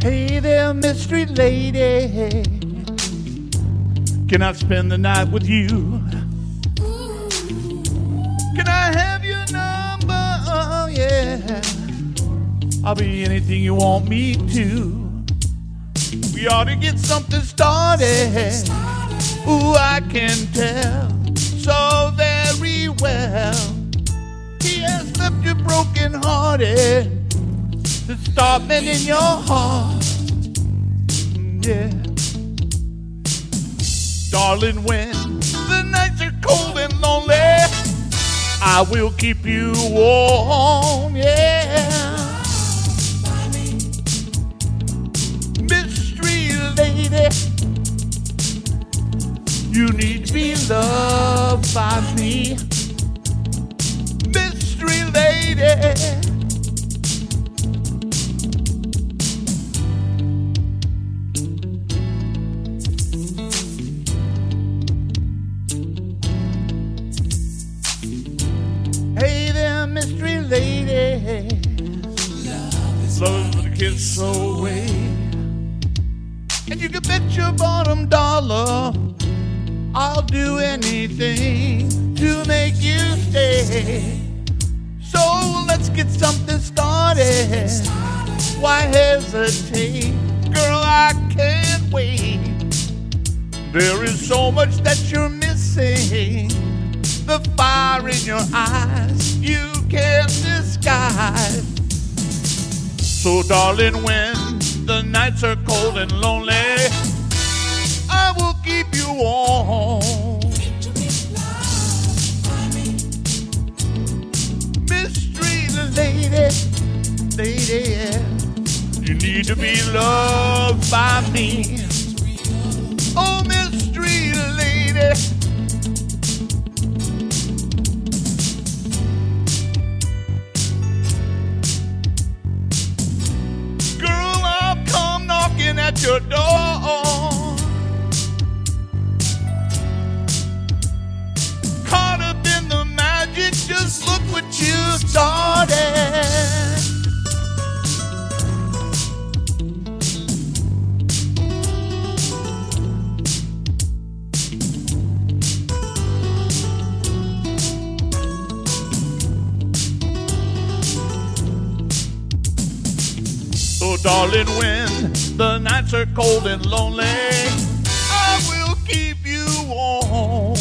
Hey there, mystery lady, can I spend the night with you? Can I have your number? Oh yeah, I'll be anything you want me to. We ought to get something started. Ooh, I can tell so very well. He has left you broken hearted to start mending your heart. Yeah. Darling, when the nights are cold and lonely, I will keep you warm, yeah. Mystery lady, you need to be loved by me. Mystery lady, hey there, mystery lady, love is when the kiss away. And you can bet your bottom dollar I'll do anything to make you stay. So let's get something started. Why hesitate? Girl, I can't wait. There is so much that you're missing. The fire in your eyes you can't disguise. So darling, when the nights are cold and lonely, I will keep you warm. Mystery lady, lady, yeah. You need to be loved by me. Oh, mystery lady, at your door, caught up in the magic, just look what you started. So darling, when the nights are cold and lonely, I will keep you warm.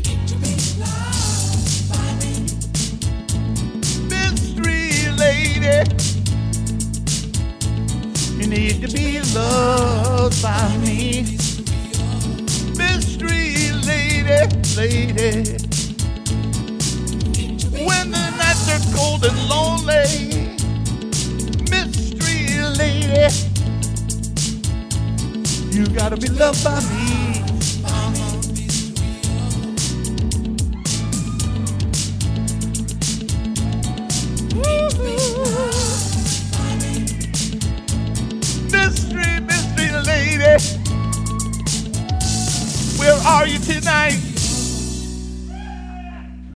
Mystery lady, you need to be loved by me. Mystery lady, lady, when the nights are cold and lonely, mystery lady, you gotta be loved by me.